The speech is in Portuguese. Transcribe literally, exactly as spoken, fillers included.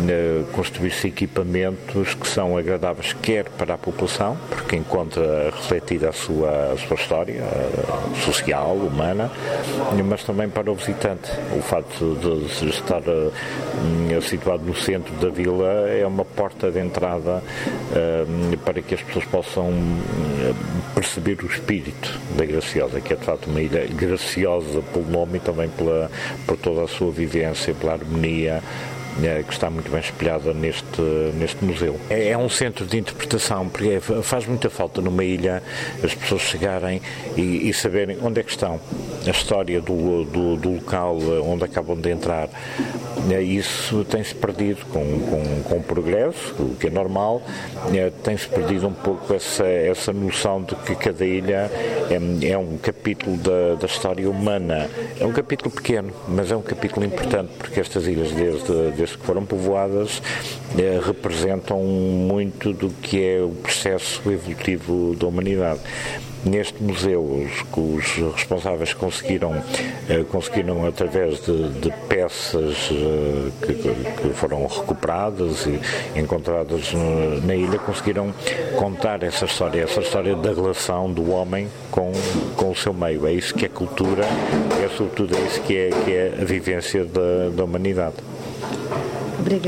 construir-se equipamentos que são agradáveis quer para a população, porque encontra refletida a sua, a sua história social, humana, mas também para o visitante. O facto de estar uh, situado no centro da vila é uma porta de entrada uh, para que as pessoas possam perceber o espírito da Graciosa, que é de facto uma ilha graciosa pelo nome e também pela, por toda a sua vivência, pela harmonia, que está muito bem espelhada neste, neste museu. É, é um centro de interpretação, porque faz muita falta numa ilha as pessoas chegarem e, e saberem onde é que estão, a história do, do, do local onde acabam de entrar. Isso tem-se perdido com, com, com o progresso, o que é normal, tem-se perdido um pouco essa, essa noção de que cada ilha é, é um capítulo da, da história humana. É um capítulo pequeno, mas é um capítulo importante, porque estas ilhas, desde, desde que foram povoadas, eh, representam muito do que é o processo evolutivo da humanidade. Neste museu, os, os responsáveis conseguiram, eh, conseguiram através de, de peças eh, que, que foram recuperadas e encontradas no, na ilha, conseguiram contar essa história, essa história da relação do homem com, com o seu meio. É isso que é cultura, é sobretudo é isso que é, que é a vivência da, da humanidade. Obrigada.